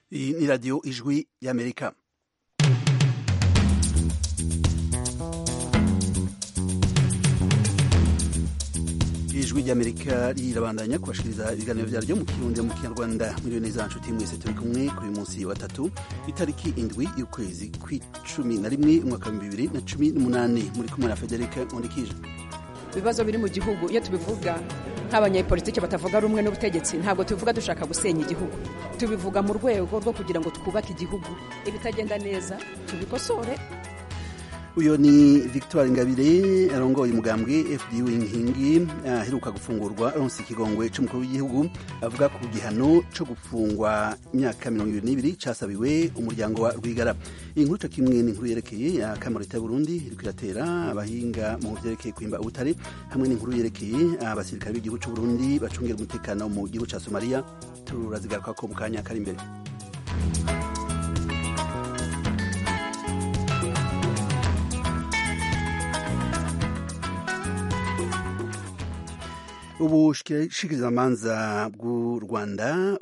Iyi ni radiyo ijwi y'Amerika. Ijwi ry'Amerika rirabandanya kubashikiriza ibiganiro vyaryo mu Kirundi mu Kinyarwanda. Muri neza nshuti mwese turi kumwe kuri munsi wa 3 itariki indwi y'ukwezi kw'icumi umwaka wa 2018 muri kumwe na Federica Nkundikije. Ibibazo biri mu gihugu iyo tubivuga nk'abanyepolitike batavuga rumwe n'ubutegetsi ntabwo tubivuga dushaka gusenya igihugu, tubivuga mu rwego rwo kugira ngo twubake igihugu, ibitagenda neza tubikosore. Uyo ni Victoire Ingabire arongoye umugambwe FDU Inkingi aheruka gufungurwa aronse ikigongwe c'umukuru w'igihugu, avuga ku gihano co gufungwa imyaka 22 casabiwe umuryango wa Rwigara. Inkuru kimwe n'inkuru yerekeye ya Kamarita y'u Burundi iriko iratera abahinga mu vyerekeye kwimba ubutare, hamwe n'inkuru yerekeye abasirikare b'igihugu c'u Burundi bacungera umutekano mu gihugu ca Somalia. Turazigaruka ko mu kanya kari imbere. Ubushikirizamanza bw'u Rwanda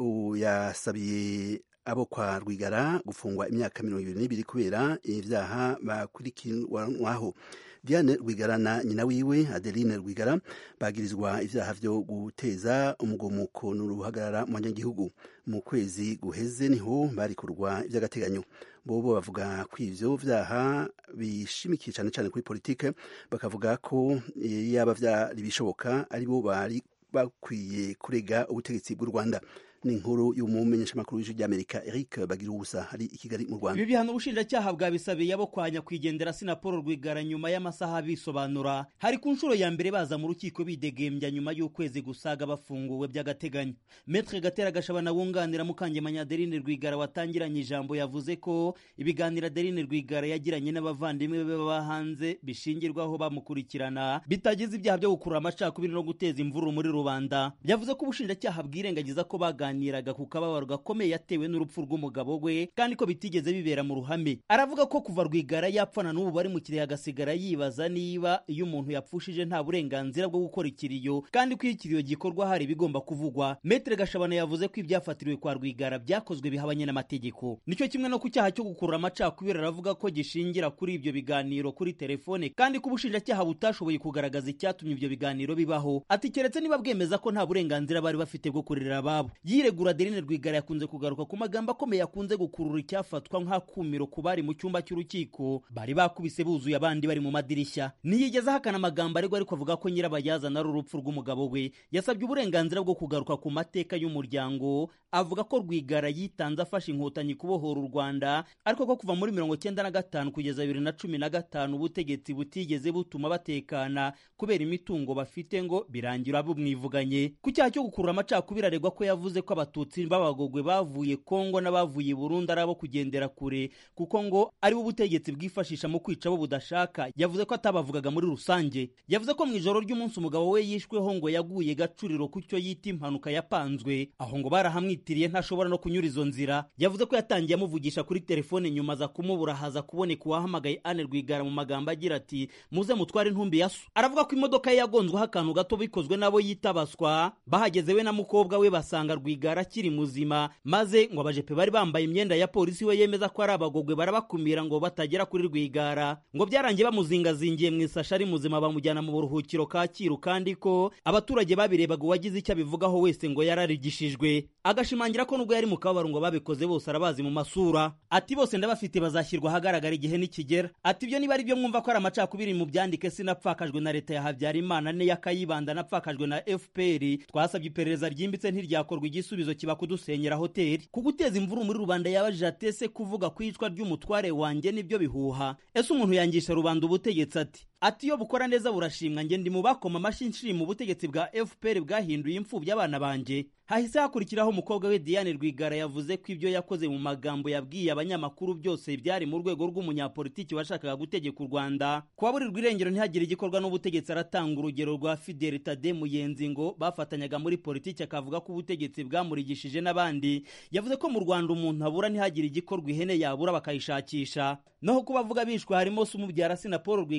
yasabiye abo kwa Rwigara gufungwa imyaka 22 kubera ivyaha bakurikiranwaho. Diane Rwigara na nyina wiwe Adeline Rwigara bagirizwa ivyaha vyo guteza umugomuko n'uruhagarara mu banyagihugu. Mu kwezi guheze niho barikurwa ivy'agateganyo. Bobo bavuga ko ivyo vyaha bishimikiye cane cane kuri politike, bakavuga ko yaba vyari bishoboka ari bo bari bakwiye kurega ubutegetsi bw'u Rwanda. Ni inkuru y'umumenyeshamakuru w'ijwi ry'Amerika Eric Bagiruwubusa hari i Kigali mu Rwanda. Ibi bihano ubushinjacyaha bwabisabiye abo kwa nyakwigendera Paul Rwigara nyuma y'amasaha bisobanura. Hari ku nshuro ya mbere baza mu rukiko bidegembya nyuma y'ukwezi gusaga bafunguwe by'agateganyo. Maître Gatera Gashabana wunganira Mukangemanyi Adeline Rwigara watangiranye ijambo yavuze ko ibiganiro Adeline Rwigara yagiranye n'abavandimwe be baba hanze bishingirwaho bamukurikirana bitagize ibyaha byo gukurura amacakubiri no guteza imvururu muri rubanda. Yavuze ko ubushinjacyaha bwirengagiza ko baganiraga ku kababaro gakomeye yatewe n'urupfu rw'umugabo we kandi ko bitigeze bibera mu ruhame. Aravuga ko kuva Rwigara yapfana n'ubu bari mu kiriyo agasigara yibaza niba iyo umuntu yapfushije nta burenganzira bwo gukora ikiriyo kandi ko ikiriyo gikorwa hari bigomba kuvugwa. Maître Gashabana yavuze ko ibyafatiriwe kwa Rwigara byakozwe bihabanye n'amategeko. Nicyo kimwe no ku cyaha cyo gukurura amacakubiri aravuga ko gishingira kuri ibyo biganiro kuri telefone kandi ko ubushinjacyaha butashoboye kugaragaza icyatumye ibyo biganiro bibaho. Ati keretse niba bwemeza ko nta burenganzira bari bafite bwo kurera ababo. Yiregura Adeline Rwigara yakunze kugaruka ku magambo akomeye yakunze gukurura icyafatwa nk'akumiro ku bari mu cyumba cy'urukiko bari bakubise buzuye abandi bari mu madirishya. Niyigeze ahakana amagambo ariko avuga ko nyirabayazana ari urupfu rw'umugabo we. Yasabye uburenganzira bwo kugaruka ku mateka y'umuryango, avuga ko Rwigara yitanze afashe inkotanyi kubohora u Rwanda, ariko ko kuva muri 1995 kugeza 2015 ubutegetsi butigeze butuma batekana kubera imitungo bafite ngo birangira bumwivuganye. Ku cyaha cyo gukurura amacakubiri aregwa ko yavuze ko abatutsi b'abagogwe bavuye Kongo n'abavuye Burundi arabo kugendera kure kuko ngo ari bo ubutegetsi bwifashisha mu kwica abo budashaka. Yavuze ko atabavugaga muri rusange. Yavuze ko mu ijoro ry'umunsi umugabo we yishweho ngo yaguye gacuriro ku cyo yita impanuka yapanzwe, aho ngo barahamwitiriye ntashobora no kunyura izo nzira. Yavuze ko yatangiye amuvugisha kuri telefone nyuma za kumubura haza kuboneka uwahamagaye Anne Rwigara mu magambo agira ati muze mutware intumbi ya so. Aravuga ko imodoka ye yagonzweho akantu gato bikozwe nabo yitabaswa. Bahageze we na mukobwa we basanga Rwigara akiri muzima, maze ngo abajepe bari bambaye imyenda ya polisi we yemeza ko ari abagogwe barabakumira ngo batagera kuri Rwigara. Ngo byarangiye bamuzingazingiye mu isashi ari muzima bamujyana mu buruhukiro Kacyiru kandi ko abaturage babirebaga uwagize icyo abivugaho wese ngo yararigishijwe. Agashimangira ko nubwo yari mu kababaro ngo babikoze bose arabazi mu masura. Ati bose ndabafite bazashyirwa ahagaragara igihe nikigera. Ati ibyo niba ari byo mwumva ko ari amacakubiri mu byandike sinapfakajwe na leta ya Habyarimana ne yakayibanda napfakajwe na FPR. Twasabye iperereza ryimbitse ntiryakorwa igisubizo kiba kudusenyera hoteli. Kuguteza imvuru muri rubanda yabajije atese kuvuga kwicwa ry'umutware wanjye nibyo bihuha. Ese umuntu yangisha rubanda ubutegetsi ati iyo bukora neza burashimwa, nge ndi mu bakoma amashyi nshima ubutegetsi bwa FPR bwahinduye imfubyi abana banje. Hahise hakurikiraho umukobwa we Diane Rwigara yavuze ko ibyo yakoze mu magambo yabwiye abanyamakuru byose byari mu rwego rw'umunyapolitiki washakaga gutegeka u Rwanda. Kubaburirwa irengero ntihagire igikorwa n'ubutegetsi aratanga urugero rwa Fidel Tade Muyenzi ngo bafatanyaga muri politiki, akavuga ko ubutegetsi bwamurigishije n'abandi. Yavuze ko mu Rwanda umuntu abura ntihagire igikorwa ihene yabura bakayishakisha. Naho kubavuga bishwe harimo se umubyara Paul Rwigara Dr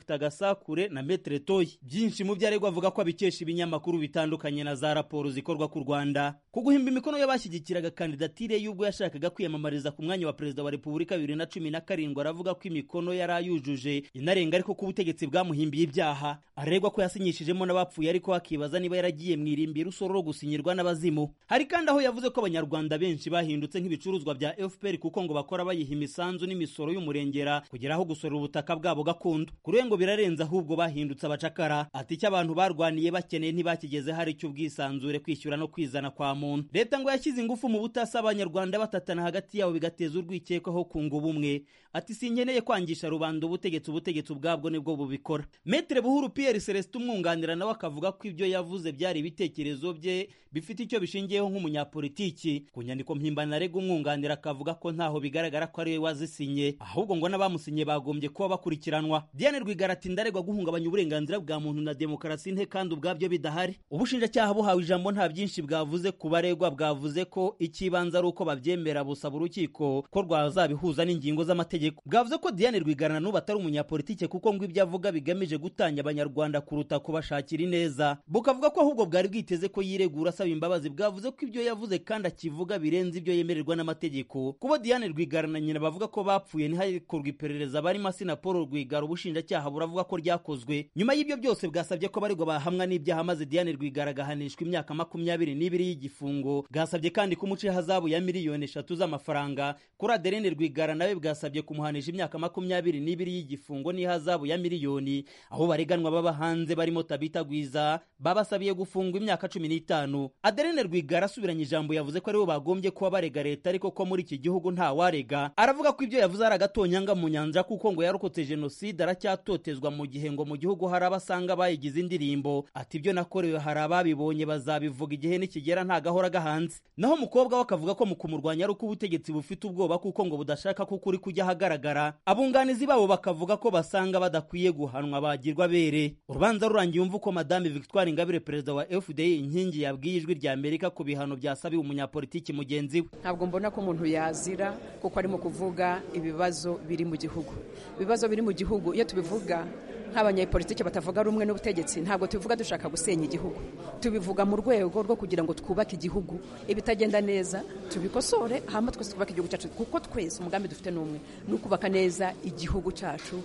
Dr Gasakure na Maître Toyi. Byinshi mu byaregwa avuga ko abikesha ibinyamakuru bitandukanye na za raporo zikorwa ku Rwanda ku guhimba imikono y'abashyigikiraga kandidatire y'ubwo yashakaga kwiyamamariza ku mwanya wa perezida wa Repubulika 2017. Aravuga ko imikono yari ayujuje inarenga ariko ku butegetsi bwamuhimbiye ibyaha. Aregwa ko yasinyishijemo n'abapfuye ariko akibaza niba yaragiye mwirimbira usororo gusinyirwa n'abazimu. Hari kandi aho yavuze ko abanyarwanda benshi bahindutse nk'ibicuruzwa bya FPR kuko ngo bakora bayiha imisanzu n'imisoro y'umurengera kugera aho gusorera ubutaka bwabo gakondo. Kuri ngo birarenze ahubwo bahindutse abacakara. Ati icyo abantu barwaniye bakeneye ntibakigeze hari icyo ubwisanzure kwishyura no kwizana kwa muntu. Leta ngo yashyize ingufu mu butasi abanyarwanda batatana hagati yabo bigateza urwikekwaho kunga ubumwe. Ati sinkeneye kwangisha rubanda ubutegetsi ubwabwo nibwo bubikora. Maître Buhuru Pierre Celestin umwunganira nawe akavuga ko ibyo yavuze byari ibitekerezo bye bifite icyo bishingiyeho nk'umunyapolitiki. Ku nyandiko mpimbano arega umwunganira akavuga ko ntaho bigaragara ko ari we wazisinye, ahubwo ngo n'abamusinye bagombye kuba bakurikiranwa. Diane Rwigara ati ndaregwa guhungabanya uburenganzira bwa muntu na demokarasi nte kandi ubwabyo bidahari. Ubushinjacyaha buhawe ijambo nta byinshi bwavuze ku baregwa, bwavuze ko ikibanza ari uko babyemera busaba urukiko ko rwazabihuza n'ingingo z'amategeko. Bwavuze ko Diane Rwigara n'ubu atari umunyapolitike kuko ngo ibyo avuga bigamije gutanya abanyarwanda kuruta kubashakira ineza. Bukavuga ko ahubwo bwari bwiteze ko yiregura asaba imbabazi. Bwavuze ko ibyo yavuze kandi akivuga birenze ibyo yemererwa n'amategeko. Kuba Diane Rwigara na nyina bavuga ko bapfuye ntihakorwa iperereza barimo Asina Paul Rwigara, ubushinjacyaha buravuga ko ryakozwe. Nyuma y'ibyo byose bwasabye ko baregwa bahamwa n'ibyaha maze Diane Rwigara agahanishwa imyaka 22 y'igifungo. Bwasabye kandi kumuca ihazabu ya miliyoni 3 z'amafaranga. Kuri Adeline Rwigara nawe bwasabye kumuhanisha imyaka 22 y'igifungo n'ihazabu ya miliyoni. Aho bareganwa baba hanze barimo Tabita Gwiza babasabiye gufungwa imyaka 15. Adeline Rwigara asubiranye ijambo yavuze ko aribo bagombye kuba barega leta ariko ko muri iki gihugu nta warega. Aravuga ko ibyo yavuze ari agatonyanga mu nyanja kuko ngo yarokotse jenoside aracyatotezwa mu gihe ngo mu gihugu hari abasanga bayigize indirimbo. Ati ibyo nakorewe hari ababibonye bazabivuga igihe nikigera nta gahora gahanze. Naho umukobwa we akavuga ko mu kumurwanya ari uko ubutegetsi bufite ubwoba kuko ngo budashaka ko ukuri kujya hagaragara. Abunganizi babo bakavuga ko basanga badakwiye guhanwa bagirwa bere. Urubanza rurangiye umva uko Madame Victoire Ingabire perezida wa FDI inkingi yabwiye Ijwi rya Amerika ku bihano byasabiwe umunyapolitiki mugenzi we. Ntabwo mbona ko umuntu yazira kuko arimo kuvuga ibibazo biri mu gihugu. Ibibazo biri mu gihugu iyo tubivuga nk'abanyapolitiki batavuga rumwe n'ubutegetsi ntabwo tubivuga dushaka gusenya igihugu. Tubivuga mu rwego rwo kugira ngo twubake igihugu. Ibitagenda neza tubikosore hama twese twubake igihugu cyacu kuko twese umugambi dufite n'umwe no kubaka neza igihugu cyacu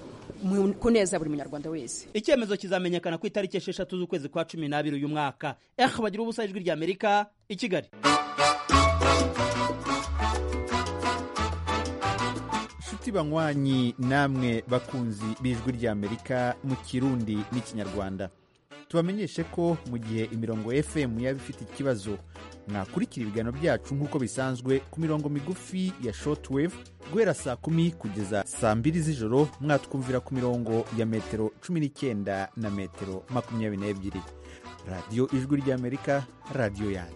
kuneza buri munyarwanda wese. Icyemezo kizamenyekana ku itariki 6 z'ukwezi kwa 12 uyu mwaka. Bagira ubusa Ijwi rya Amerika i Kigali. Shuti banywanyi namwe bakunzi b'Ijwi rya Amerika mu Kirundi n'Ikinyarwanda, tubamenyeshe ko mu gihe imirongo FM yaba ifite ikibazo mwakurikira ibiganiro byacu nk'uko bisanzwe ku mirongo migufi ya shortwave guhera saa 10 kugeza saa 2 z'ijoro. Mwatwumvira ku mirongo ya metero 19 na metero 22. Radio Ijwi rya Amerika, radio yanyu.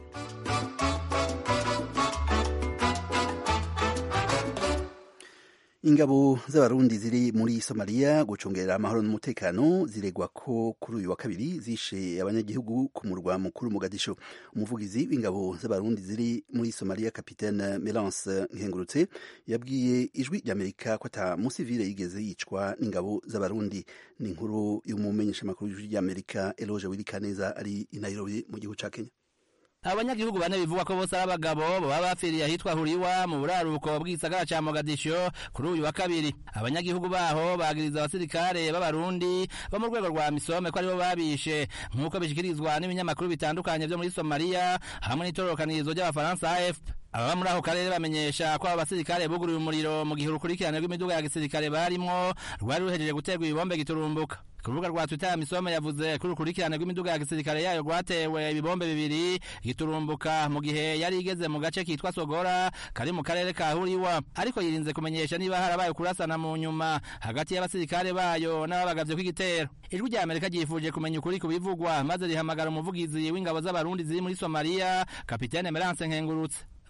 Ingabo z'abarundi ziri muri Somalia gucungera amahoro n'umutekano ziregwa ko kuri uyu wa kabiri zishe abanyagihugu ku murwa mukuru Mogadisho. Umuvugizi w'ingabo z'abarundi ziri muri Somalia Kapitene Melance Nkengurutse yabwiye Ijwi ry'Amerika ko ata musivile yigeze yicwa n'ingabo z'abarundi. Ni inkuru y'umumenyesha makuru y'Ijwi ry'Amerika Eloge Wilikaneza ari i Nairobi mu gihugu ca Kenya. Abanyagihugu bane bivuga ko bose ari abagabo baba bapfiriye ahitwa Huriwa mu buraruko bw'isagara ca Mogadisho kuri uyu wa kabiri. Abanyagihugu baho bagiriza abasirikare b'abarundi bo mu rwego rwa Misome ko aribo babishe nk'uko bishikirizwa n'ibinyamakuru bitandukanye byo muri Somalia hamwe n'itorokanirizo ry'abafaransa AFP. Ababa muri ako karere bamenyesha ko abasirikare buguruye umuriro mu gihe urukurikirane rw'imiduga ya gisirikare barimo rwari ruhejeje guterwa ibibombe giturumbuka. Ku rubuga rwa Twitter Misome yavuze ko urukurikirane rw'imiduga ya gisirikare yayo rwatewe ibibombe bibiri giturumbuka mu gihe yari igeze mu gace kitwa Sogora kari mu karere ka Huriwa, ariko yirinze kumenyesha niba harabaye kurasana mu nyuma hagati y'abasirikare bayo n'ababagavye kw'igitero. Ijwi rya Amerika ryifuje kumenya ukuri kubivugwa maze rihamagara umuvugizi w'ingabo z'abarundi ziri muri Somalia Kapitene Melance Nkengurutse.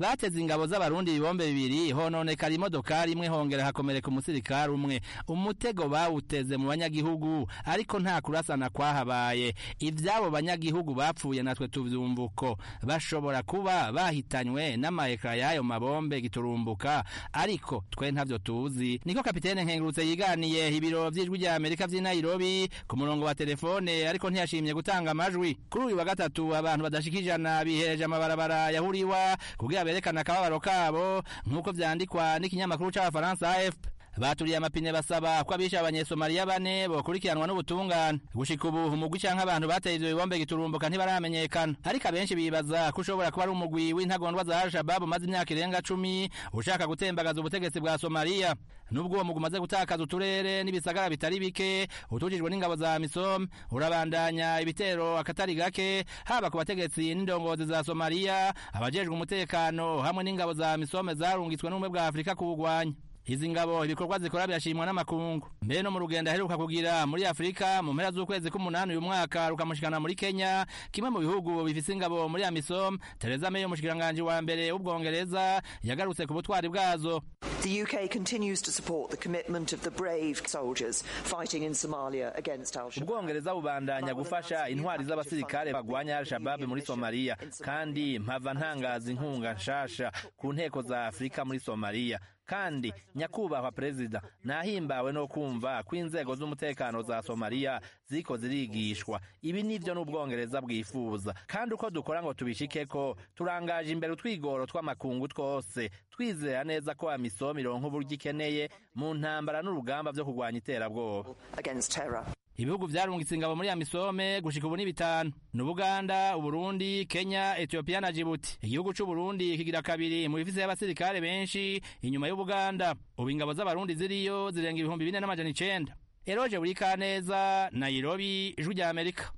bateze ingabo z'abarundi ibibombe bibiri hononekara imodokari imwe hongera hakomereka umusirikare umwe. Umutego bawuteze mu banyagihugu ariko nta kurasana kwahabaye. Ivyabo banyagihugu bapfuye natwe tuvyumva uko. Bashobora kuba bahitanywe n'amaeka y'ayo mabombe giturumbuka ariko twe ntavyo tuzi. Niko kapitene Nkengurutse yiganiye ibiro vy'ijwi rya Amerika vy'i Nairobi ku murongo wa telefone ariko ntiyashimye gutanga amajwi. Kuri uyu wa gatatu abantu badashikijana bihereje amabarabara ya Huriwa kugira berekana akababaro kabo nk'uko vyandikwa n'ikinyamakuru c'Abafaransa AFP. Baturiye amapine basaba ko abisha abanyesomaliya 4 bokurikiranwa n'ubutungane. Gushika ubu umugwi canke abantu bateye ivyo bibombe giturumbuka ntibaramenyekana ariko abenshi bibaza ko ushobora kuba ari umugwi w'intagondwa za Al-Shabaab umaze imyaka irenga 10 ushaka gutembagaza ubutegetsi bwa Somalia. Nubwo uwo mugwi umaze gutakaza uturere n'ibisagara bitari bike utujijwe n'ingabo za AMISOM urabandanya ibitero akatari gake haba ku bategetsi n'indongozi za Somalia, abajejwe umutekano hamwe n'ingabo za AMISOM zarungitswe n'ubumwe bwa Afrika kubugwanya. Izi ngabo ibikorwa zikora byashimwa n'amakungu. Mbere no mu rugendo aheruka kugira muri Afrika mu mpera z'ukwezi k'umunani uyu mwaka rukamushikana muri Kenya, kimwe mu bihugu bifise ingabo muri AMISOM. Theresa May umushikiranganje wa mbere w'ubwongereza yagarutse ku butwari bwazo. The UK continues to support the commitment of the brave soldiers fighting in Somalia against Al-Shabaab. Ubwongereza bubandanya gufasha intwari z'abasirikare bagwanya Al-Shabaab muri Somalia kandi mpava ntangaza inkunga nshasha ku nteko za Afrika muri Somalia. Kandi nyakubahwa perezida nahimbawe no kumva ko inzego z'umutekano za Somalia ziko zirigishwa. Ibi nivyo n'ubwongereza bwifuza kandi uko dukora ngo tubishikeko turangaje imbere utwigoro tw'amakungu twose twizera neza ko AMISOM ironka uburyo ikeneye mu ntambara n'urugamba vyo kurwanya iterabwoba against terror. Ibihugu vyarungitse ingabo muri AMISOM gushika ubu ni 5: n'Ubuganda, Uburundi, Kenya, Ethiopia na Djibouti. Igihugu c'u Burundi kigira kabiri mu bifise y'abasirikare benshi inyuma y'Ubuganda. Ubu ingabo z'abarundi ziriyo zirenga 4,900. Eroje Burikaneza, Nairobi, Ijwi rya Amerika.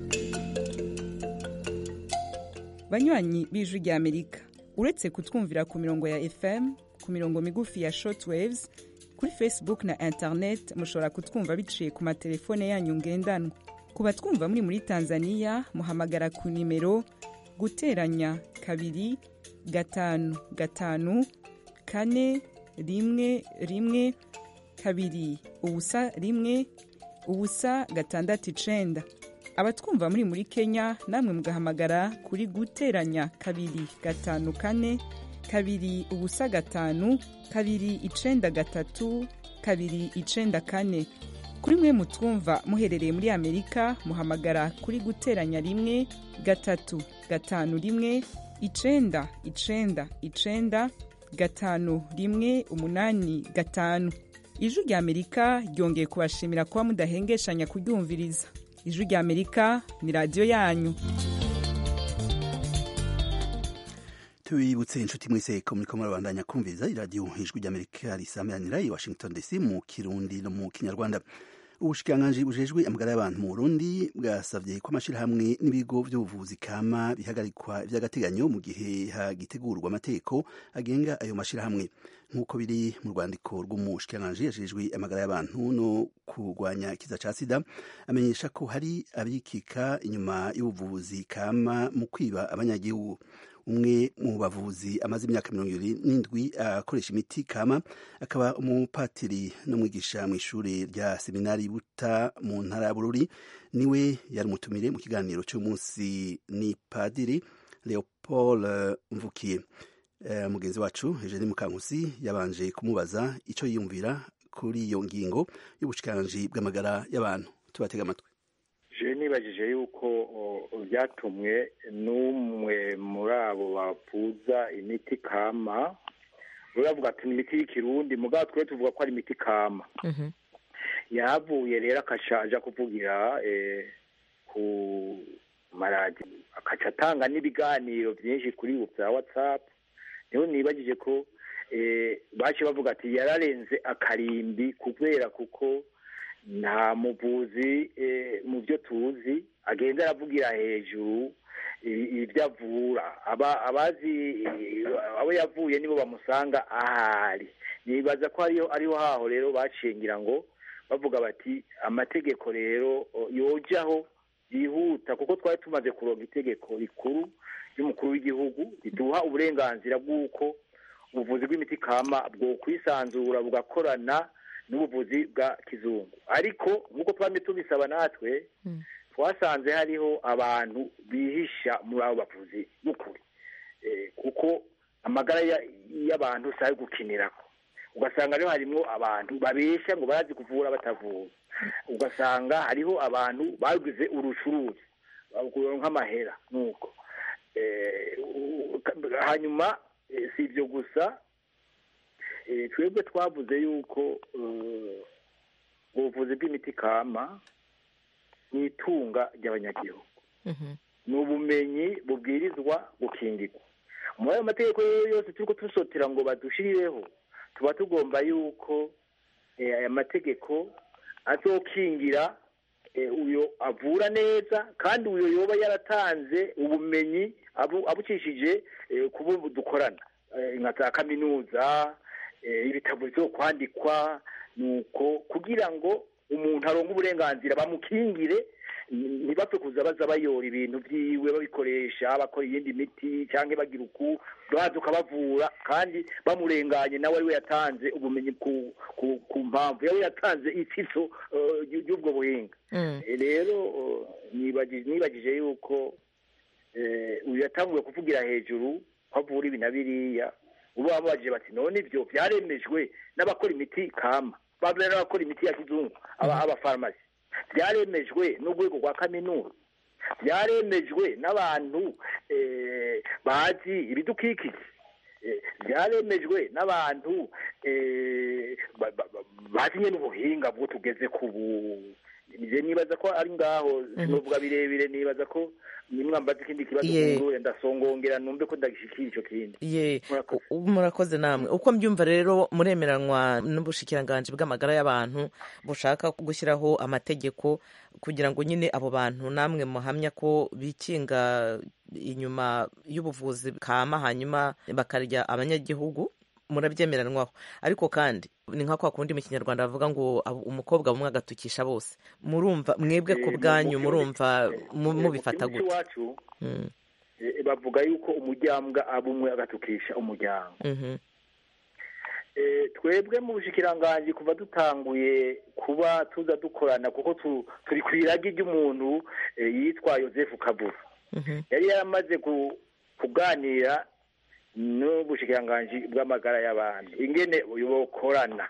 Banywanyi b'Ijwi rya Amerika, uretse kutwumvira ku mirongo ya FM, ku mirongo migufi ya shortwaves, kuri Facebook na internet mushobora kutwumva biciye ku matelefone yanyu ngendanwa. Kuba twumva muri Tanzania muhamagara ku nimero guteranya 2 5 5 4 1 1 2 ubusa 1 ubusa 6 abatwumva muri Kenya namwe mugahamagara kuri guteranya 2 5 4 2 ubusa 5 2 9 3 2 9 4. Kuri mwe mutwumva muherereye muri Amerika muhamagara kuri guteranya 1 3 5 1 9 9 9 5 1 8 5. Ijwi rya Amerika ryongeye kubashimira kuba mudahengeshanya kuryumviriza. Ijwi rya Amerika ni radio yanyu. Tubibutse inshuti mwese ko muriko murabandanya kumviriza iradiyo Ijwi rya Amerika risameranira i Washington DC mu Kirundi no mu Kinyarwanda. Ubushikiranganji bujejwe amagara y'abantu mu Burundi bwasavye ko amashirahamwe n'ibigo vy'ubuvuzi kama bihagarikwa vy'agateganyo mu gihe hagitegurwa amategeko agenga ayo mashirahamwe nk'uko biri mu rwandiko rw'umushikiranganji yajejwe amagara y'abantu no kurwanya ikiza ca sida. Amenyesha ko hari abikika inyuma y'ubuvuzi kama mu kwiba abanyagihugu. Umwe mu bavuzi amaze imyaka 27 akoresha imiti kama akaba umupatiri n'umwigisha mu ishuri rya seminari Buta mu ntara ya Bururi niwe yari mutumire mu kiganiro cy'umunsi ni Padiri Leopold Mvukiye. Mugenzi wacu Eugene Mukankusi yabanje kumubaza ico yiyumvira kuri iyo ngingo y'ubushikiranganji bw'amagara y'abantu. Tubatega amatwi. Nibajije yuko byatumwe n'umwe muri abo bavuza imiti kama uravuga ati ni imiti y'ikirundi mugabo twe tuvuga ko ari imiti kama. Yavuye rero akashaje kuvugira ku maradi akaca atanga n'ibiganiro byinshi kuri bya WhatsApp. Niho nibajije ko baje bavuga ati yararenze akarimbi kubera kuko nta muvuzi mu byo tuzi agenda aravugira hejuru ibyo avura abazi abo yavuye nibo bamusanga ahari. Nibaza ko ariho haho rero bacengira ngo bavuga bati amategeko rero yojaho yihuta kuko twari tumaze kuronga itegeko rikuru y'umukuru w'igihugu iduha uburenganzira bw'uko ubuvuzi bw'imiti kama bwo kwisanzura bugakorana n'ubuvuzi bwa kizungu. Ariko nk'uko twamye tubisaba natwe twasanze hariho abantu bihisha muri abo bavuzi b'ukuri, kuko amagara y'abantu si ayo gukinirako. Ugasanga rero harimo abantu babesha ngo barazi kuvura batavura, ugasanga hariho abantu bagize urucuruzi nk'amahera nuko. Hanyuma si ibyo gusa, twebwe twavuze yuko ubuvuzi bw'imiti kama ni itunga ry'abanyagihugu, ni ubumenyi bubwirizwa gukingirwa. Muri ayo mategeko yose turiko tusotera ngo badushirireho, tuba tugomba yuko aya mategeko azokingira uyo avura neza, kandi uyo yoba yaratanze ubumenyi abucishije kubo dukorana nka za kaminuza, ibitabo byo kwandikwa, nuko kugira ngo umuntu aronke uburenganzira bamukingire, ntibapfe kuza baza bayora ibintu byiwe babikoresha bakora iyindi miti cyangwa bagira uku baza ukabavura kandi bamurenganye nawe ari we yatanze ubumenyi ku mpamvu yawe yatanze itsitso y'ubwo buhinga. Rero nibagije yuko uyu yatanguye kuvugira hejuru ko avura ibi na biriya, ubu bamubajije bati none ibyo byaremejwe n'abakora imiti kama, n'abakora imiti ya kizungu, abafarumasi, byaremejwe n'urwego rwa kaminuza, byaremejwe n'abantu bazi ibidukikije, byaremejwe n'abantu bazi nyine ubuhinga bwo tugeze ku nibaza ko ari ngaho sinovuga birebire, nibaza ko nimwambaza ikindi kibazo kungure ndasongongera numve ko ndagishikira ico kindi. Murakoze namwe. Uko mbyumva rero muremeranwa n'ubushikiranganje bw'amagara y'abantu bushaka gushyiraho amategeko kugira ngo nyine abo bantu namwe muhamya ko bikinga inyuma y'ubuvuzi kama hanyuma bakarya abanyagihugu, murabyemeranwaho. Ariko kandi ni nka kwa kundi mu Kinyarwanda bavuga ngo umukobwa bumwe agatukisha bose. Murumva mwebwe ku bwanyu murumva mubifata gute? Bavuga yuko umujyambwa abumwe agatukisha umuryango. Twebwe mu bushikiranganje kuva dutanguye kuba tuza dukorana, kuko turi kwiragi ry'umuntu yitwa Joseph Kabura, yari yaramaze kuganira n'ubushikiranganje bw'amagara y'abantu ingene bokorana,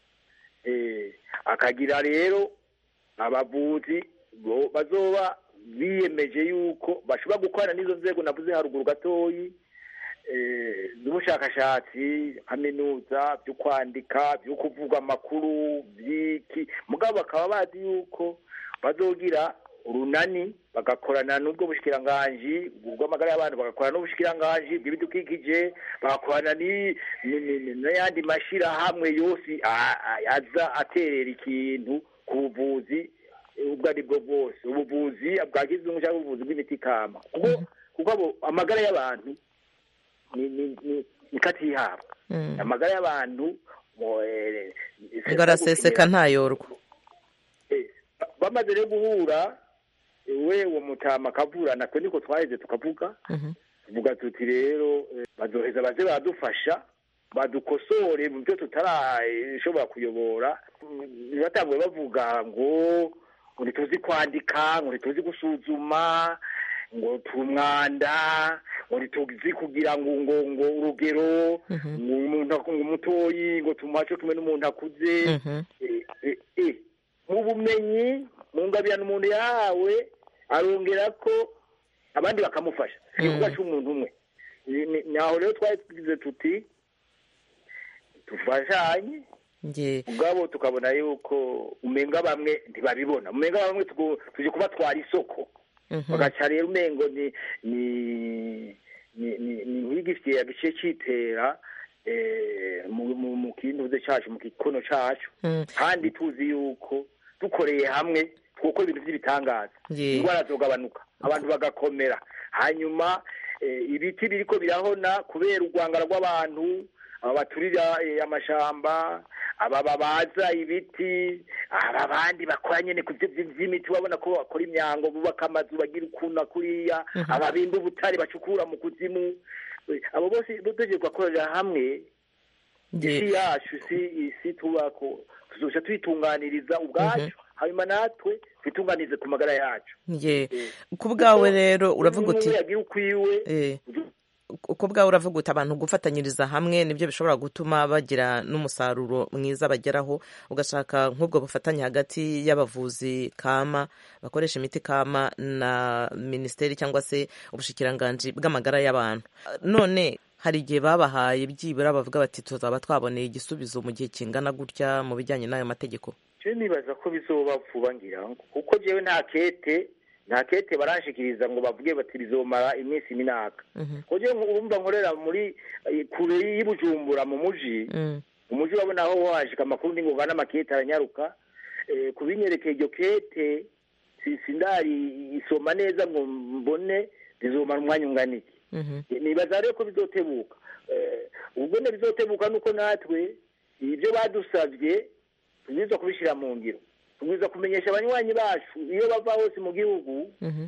akagira rero abavuzi bazoba biyemeje yuko bashobora gukorana n'izo nzego navuze haruguru gatoyi, z'ubushakashatsi, kaminuza, byo kwandika, byo kuvuga amakuru byiki, mugabo bakaba bazi yuko bazogira urunani bagakorana n'ubwo bushikiranganje bw'amagara y'abantu, bagakorana n'ubushikiranganje bw'ibidukikije, bagakorana n'ayandi mashirahamwe yose aza aterera ikintu ku buvuzi ubwo ari bwo bwose, ubuvuzi bwa kizungu cyangwa ubuvuzi bw'imiti kama, kuko amagara y'abantu ni katihabwa. Amagara y'abantu ngaraseseka ntayorwa. Bamaze rero guhura we uwo mutama Kavura, natwe niko twaheze tukavuga, tuvuga tuti rero bazoheza baze badufasha badukosore mu byo tutarashobora kuyobora. Batangwe bavuga ngo ntituzi kwandika, ngo ntituzi gusuzuma, ngo tumwanda, ngo ntituzi kugira ngo urugero, ngo umuntu mutoyi ngo tumacho kumwe n'umuntu akuze. Mu bumenyi mu ngabirano umuntu yawe arongera ko abandi bakamufasha, igikorwa cy'umuntu umwe. Naho rero twagize tuti tufashanye, ubwabo tukabona yuko umenga bamwe ntibabibona, umenga bamwe tuje kubatwara isoko, bagaca rero umengo ni nk'igifitiye yagice cyitera mu kintuze cyacu, mu gikono cyacu, kandi tuzi yuko dukoreye hamwe twokora ibintu by'ibitangaza, indwara zogabanuka, abantu bagakomera. Hanyuma ibiti biriko birahona kubera urwangara rw'abantu baturira amashamba, aba babaza ibiti, aba bandi bakora nyene ku vy'imiti babona ko bakora imyango bubaka amazu bagira ukuna kuriya, ababimba ubutare bacukura mu kuzimu, abo bose dutegereje gukorera hamwe isi yacu isi tubako tuzoca twitunganiriza ubwacu hanyuma natwe twitunganize ku magara yacu. Ku bwawe rero uravuga uti yagira ukwiwe uko bwawe uravuga uti abantu gufatanyiriza hamwe nibyo bishobora gutuma bagira n'umusaruro mwiza bageraho, ugashaka nk'ubwo bufatanye hagati y'abavuzi kama bakoresha imiti kama na minisiteri cyangwa se ubushikiranganji bw'amagara y'abantu. None hari igihe babahaye byibura bavuga bati tuzaba twaboneye igisubizo mu gihe kingana gutya mu bijyanye n'ayo mategeko? Je nibaza ko bizoba vuba ngira ngo, kuko jewe nta kete baranshikiriza ngo bavuge bati bizomara iminsi minaka. Koje urumva nkorera muri kure y'Ibujumbura mu muji babona aho washika amakuru ndi ngo gana makete aranyaruka, kubinyerekeye iryo kete sindari isoma neza ngo mbone bizomara umwanya ungana iki. Nibaza rero ko bizotebuka, ubwo ne bizotebuka nuko natwe ibyo badusavye tubiza kubishira mu ngiro, tubiza kumenyesha abanywanyi bacu iyo bava hose mu gihugu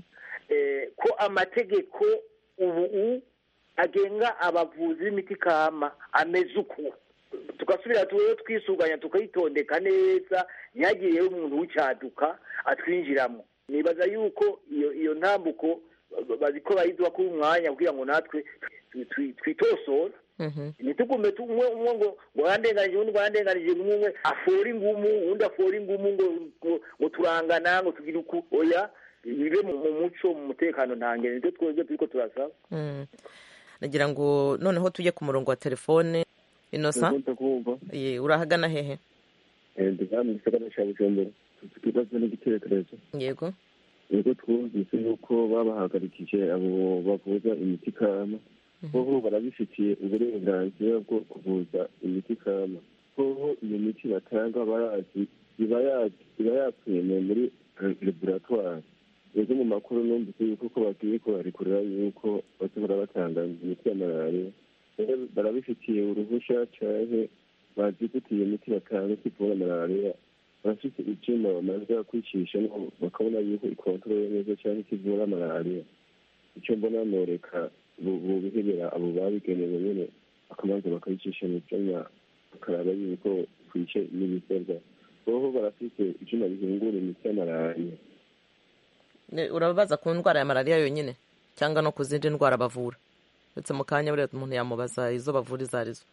ko amategeko ubu agenga abavuzi b'imiti kama ameze uko, tugasubira tuwe twisuganya tukayitondeka neza ntihagire umuntu w'icyaduka atwinjiramo. Nibaza yuko iyo ntambuko baziko bayizwa ku mwanya kugira ngo natwe twitosora, nitugume tumwe ngo warandenganije umwe afora ingumu undi afora ingumu ngo turangana ngo tugira uku, oya bibe mu muco mu mutekano ntangere, nitwe twebwe turiko turasaba. Nagira ngo noneho tujye ku murongo wa telefone. Innocent, urahagana hehe? Ndi mu gisagara cya Bujumbura, tukibazo n'igitekerezo. Yego twumvise yuko babahagarikije abo bavuza imiti kama, hoho barabifitiye uburenganzira bwo kuvuza imiti kama, hoho iyo miti batanga barazi iba yapimwe muri laboratoire. Yego mu makuru numvise yuko ko bagiye kubarekurira yuko bashobora batanga imiti ya malariya, barabifitiye uruhusha canke bazi gute iyo miti batanga kivura malariya, barafite ibyuma bamaze kwicisha bakabona yuko ikontorore neza cyangwa ikivura malariya. Icyo mbona noreka bubihebera abo babigenewe nyene bakabanza bakayicisha mu byanya bakaraba yuko kwice n'ibisabwa, boho barafite ibyuma bihingura imiti ya malariya. Urababaza ku ndwara ya malariya yonyine cyangwa no ku zindi ndwara bavura? Ndetse mu kanya buriya umuntu yamubaza izo bavura izo arizo.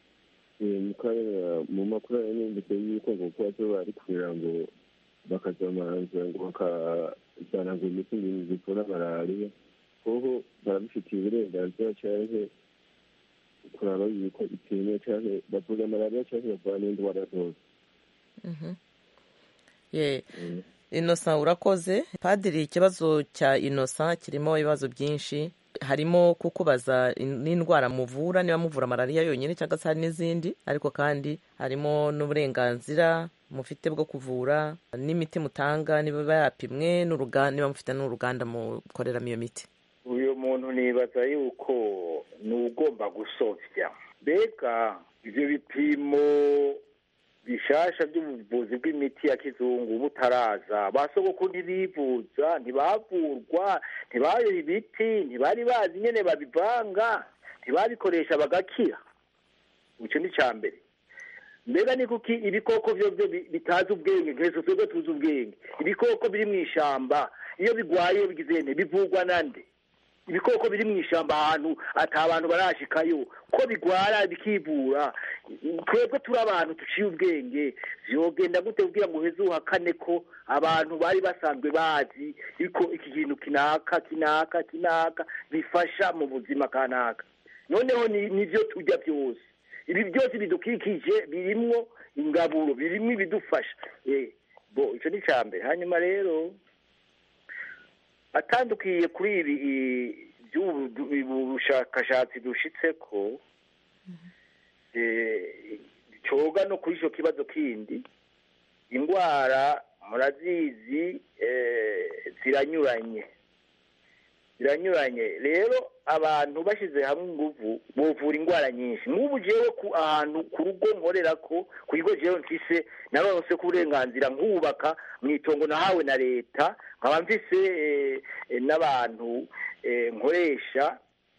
Mu makuru numvise yuko ngo kuba bari kugira ngo bakazamanza ngo bakazana ngo imiti zivura malariya, hoho barabifitiye uburenganzira cyangwa kuraba yuko itinya cyangwa bavura malariya cyangwa bavura n'indwara zose. Innocent, urakoze. Padiri, ikibazo cya Innocent kirimo ibibazo byinshi, harimo kukubaza n'indwara muvura, niba muvura malariya yonyine cyangwa se hari n'izindi, ariko kandi harimo n'uburenganzira mufite bwo kuvura n'imiti mutanga niba yapimwe n'uruganda, niba mufite n'uruganda mukoreramo iyo miti. Uyu muntu nibaza yuko ni ugomba gusovya, mbega ivyo bipimo bishasha by'ubuvuzi bw'imiti ya kizungu butaraza, basogoko ntibivuza, ntibavurwa, ntibari ibiti, ntibari bazi nyene babivanga, ntibabikoresha bagakira. Ico ni cambere. Mbega ni kuki ibikoko byo bitazi ubwenge nk'ejo twebwe tuzi ubwenge? Ibikoko biri mu ishamba iyo bigwaye bigizene bivurwa nande? Ibikoko biri mu ishamba ahantu atabantu barashikayo ko bigwara bikivura. Twebwe turi abantu tuciye ubwenge, vyogenda gute kugira ngo uheze uhakane ko abantu bari basanzwe bazi iko iki kintu kinaka bifasha mu buzima kanaka? Noneho nivyo turya byose, ibi byose bidukikije birimwo ingaburo, birimwo ibidufasha. Ico ni cambere. Hanyuma rero atandukiye kuri ibi by'ubushakashatsi dushitseko, coga no kuri ico kibazo kindi, indwara murazizi ziranyuranye rero abantu bashyize hamwe ingufu buvura indwara nyinshi. nk'ubu jewe ahantu ku rugo nkorera ko ku kigo jewe mfise naronse ku burenganzira nkubaka mu itongo nahawe na leta, nkaba mfise n'abantu nkoresha,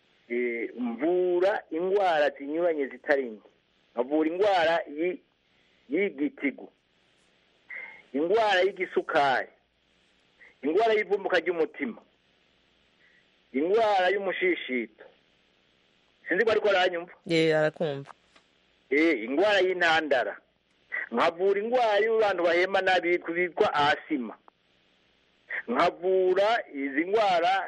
mvura indwara zinyuranye zitari nke. nkavura indwara y'igitigu, indwara y'igisukari, indwara y'ivumbuka ry'umutima, indwara y'umushishito, sinzi ko ariko aranyumva. arakumva. indwara y'intandara, nkavura indwara y'abantu bahema nabi bitwa asima, nkavura izi ndwara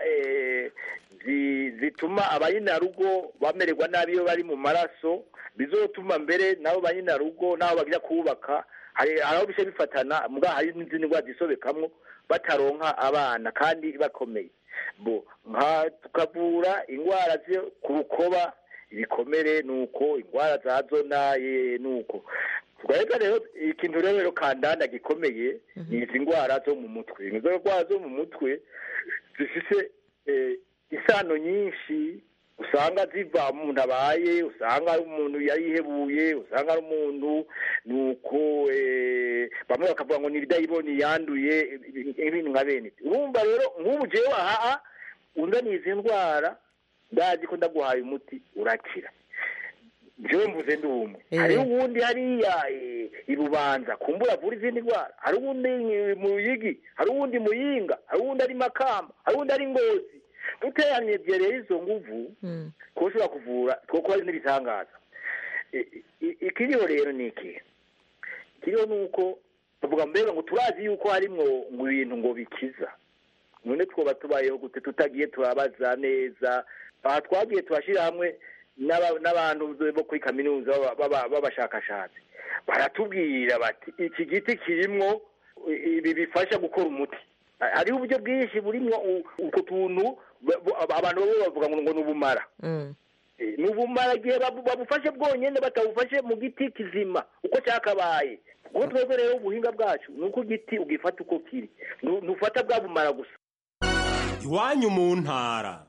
zituma abanyinarugo bamererwa nabi iyo bari mu maraso, bizotuma mbere nabo banyinarugo nabo bagira kubaka hari aho bishe bifatana, mbwa hari n'izindi ndwara zisobekamwo bataronka abana kandi bakomeye. tukavura indwara zo ku rukoba, ibikomere, nuko indwara za zonaye, nuko tugareka rero ikintu rero kandanda gikomeye ni izi ndwara zo mu mutwe. izo ndwara zo mu mutwe zifise isano nyinshi, usanga ziva umuntu abaye, usanga ari umuntu yarihebuye, usanga ari umuntu nuko bamwe bakavuga ngo ni ibidayiboni yanduye, ibintu nka bene. urumva rero nk'ubu jewe aha unzaniye izi ndwara ndazi ko ndaguhaye umuti urakira, jewe mvuze ndi umwe. hari uwundi hariya ibubanza kumbura avura izindi ndwara, hari uwundi mu Ruyigi, hari uwundi Muyinga, hari uwundi ari Makamba, hari uwundi ari Ngozi. duteranye rero izo nguvu ko ushobora kuvura twoko hari n'ibitangaza. ikiriho rero ni iki? ikiriho ni uko tuvuga mbega ngo turazi yuko harimwo ngo ibintu ngo bikiza, none twoba tubayeho gute tutagiye turabaza neza? aha twagiye turashyira hamwe n'abantu bo kuri kaminuza b'abashakashatsi, baratubwira bati iki giti kirimwo ibi bifasha gukora umuti. hariho uburyo bwinshi burimwo utwo tuntu abantu bavuga ngo ni ubumara. ni ubumara igihe babufashe bwonyine, batabufashe mu giti kizima uko cyakabaye. ubwo twebwe rero ubuhinga bwacu ni uko igiti ugifata uko kiri, ntufata bwa bumara gusa. iwanyu mu ntara.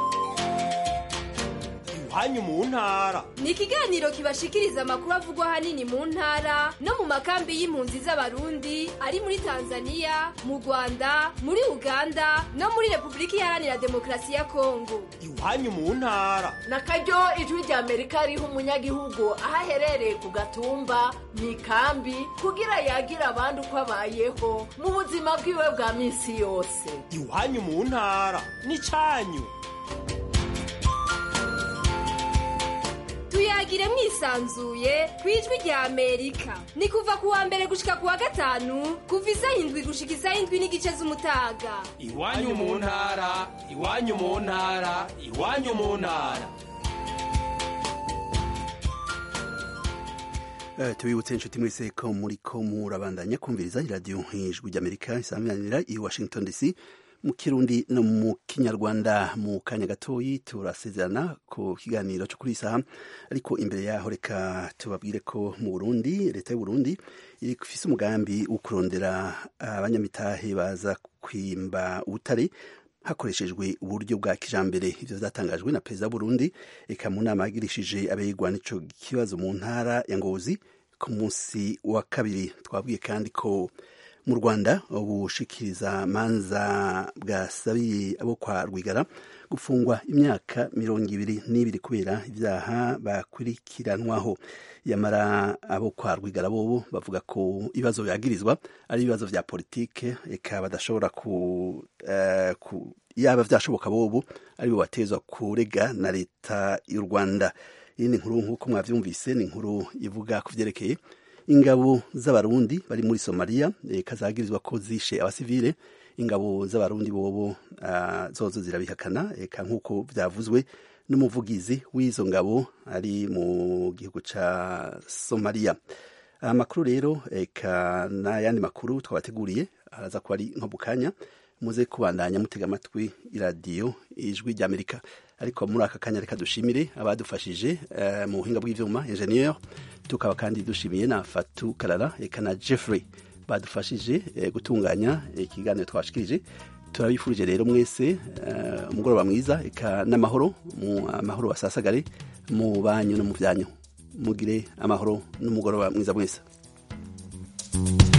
iwanyu mu ntara ni ikiganiro kibashikiriza amakuru avugwa ahanini mu ntara no mu makambi y'impunzi z'abarundi ari muri Tanzania, mu Rwanda, muri Uganda no muri Repubulika Iharanira Demokarasi ya Kongo. iwanyu mu ntara nakaryo ijwi rya Amerika riha umunyagihugu aho aherereye ku gatumba, mu ikambi, kugira yagira abandi uko abayeho mu buzima bwiwe bwa minsi yose. iwanyu mu ntara n'icyanyu. tuyagire mwisanzuye ku ijwi rya Amerika. ni kuva ku wa mbere gushika ku wa gatanu, kuva isaha 7 gushika isaha 7:30 z'umutaga. iwanyu mu ntara, iwanyu mu ntara, iwanyu mu ntara. tubibutse inshuti mwese ko muriko murabandanya kumviriza iradiyo ijwi ry'Amerika isaminanira i Washington DC mu Kirundi no mu Kinyarwanda. mu kanya gatoyi turasezerana ku kiganiro cyo kuri isaha, ariko imbere yaho reka tubabwire ko mu Burundi, leta y'u Burundi ifise umugambi wo kurondera abanyamitahe baza kwimba ubutare hakoreshejwe uburyo bwa kijambere. ivyo vyatangajwe na perezida w'Uburundi eka mu nama yagirishije abegwa n'ico kibazo mu ntara ya Ngozi ku munsi wa kabiri. twabwiye kandi ko mu Rwanda ubushikiriza manza bwasabiye abo kwa Rwigara gufungwa imyaka 22 kubera ivyaha bakurikiranwaho. yamara abo kwa Rwigara bobo bavuga ko ibibazo byagirizwa ari ibibazo vya politike, eka badashobora yaba vyashoboka bobo ari bo batezwa kurega na leta y'u Rwanda. iyi ni inkuru nk'uko mwavyumvise, ni inkuru ivuga ku vyerekeye ingabo z'abarundi bari muri Somalia kazagirizwa ko zishe abasivile. ingabo z'abarundi bobo zozo zirabihakana, eka nk'uko vyavuzwe n'umuvugizi w'izo ngabo ari mu gihugu ca Somalia. amakuru rero eka n'ayandi makuru twabateguriye araza kuba ari nko bukanya. muze kubandanya mutega amatwi iradiyo ijwi ry'Amerika. ariko muri aka kanya reka dushimire abadufashije mu buhinga bw'ivyuma, ingenieur, tukaba kandi dushimiye na Fatu Karara eka na Jeffrey badufashije gutunganya ikiganiro twashikirije. turabifurije rero mwese umugoroba mwiza eka n'amahoro amahoro basasagare mu banyu no mu byanyu mugire amahoro n'umugoroba mwiza mwese.